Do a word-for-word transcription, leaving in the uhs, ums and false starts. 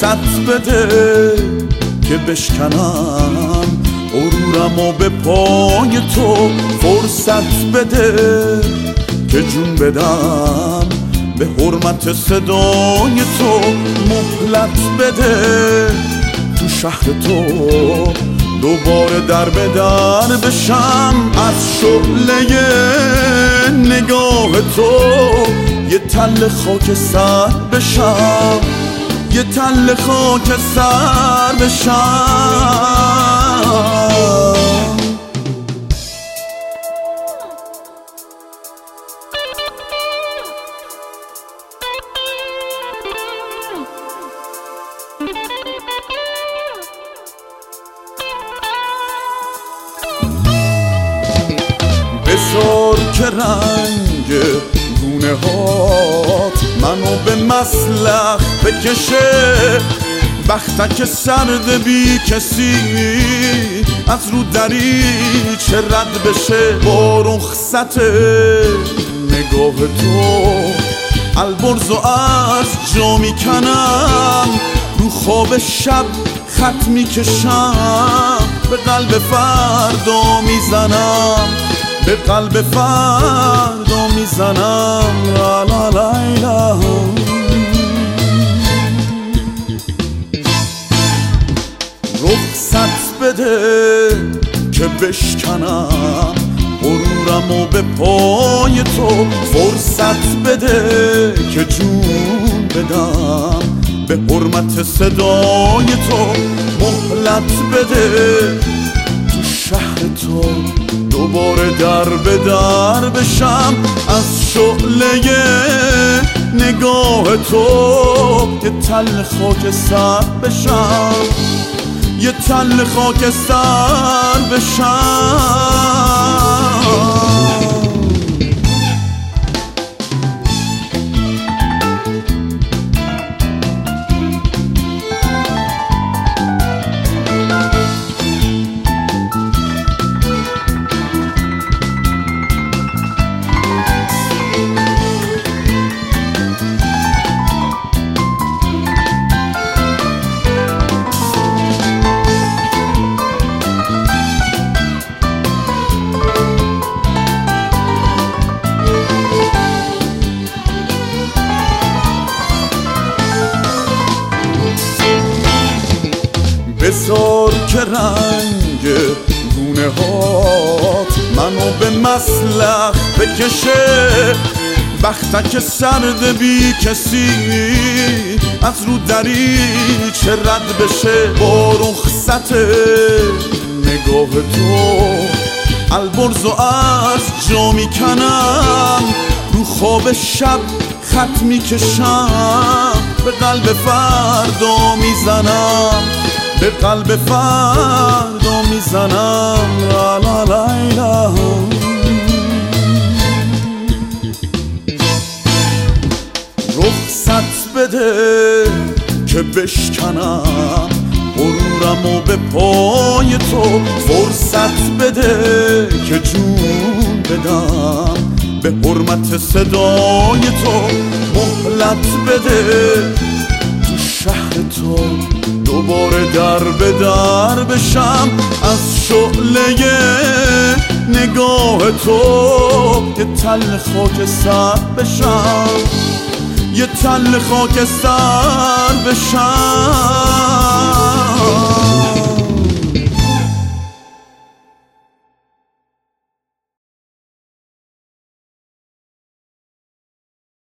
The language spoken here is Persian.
رخصت بده که بشکنم غرورم و به پای تو، فرصت بده که جون بدم به حرمت صدای تو، مهلت بده تو شهر تو دوباره در به در بشم، از شعله نگاه تو یه تل خاک سر بشم، یه تل خاک سر بشم. بذار که رنگ گونه هات منو به مسلخ بکشه، بختک سرد بی کسی از رو دریچه رد بشه، با رخصت نگاه تو البرز و از جا میکنم، رو خواب شب خط میکشم، به قلب فردا میزنم، به قلب فردا میزنم. لا لا لا لا رخصت بده که بشکنم غرورم و به پای تو، فرصت بده که جون بدم به حرمت صدای تو، مهلت بده تو شهر تو دوباره در به در بشم، از شعله نگاه تو یه تل خاک سر بشم، یه تل خاک سر بشم. بذار که رنگ گونه هات منو به مسلخ بکشه، بختک سرد بی کسی از رو دریچه رد بشه، با رخصت نگاه تو البرز و از جا میکنم، رو خواب شب خط میکشم، به قلب فردا میزنم، به قلب فردا میزنم. لا لا لا لا رخصت بده که بشکنم غرورم و به پای تو، فرصت بده که جون بدم به حرمت صدای تو، مهلت بده تو شهر تو دوباره در به در بشم، از شعله نگاه تو یه تل خاک سر بشم، یه تل خاک سر بشم.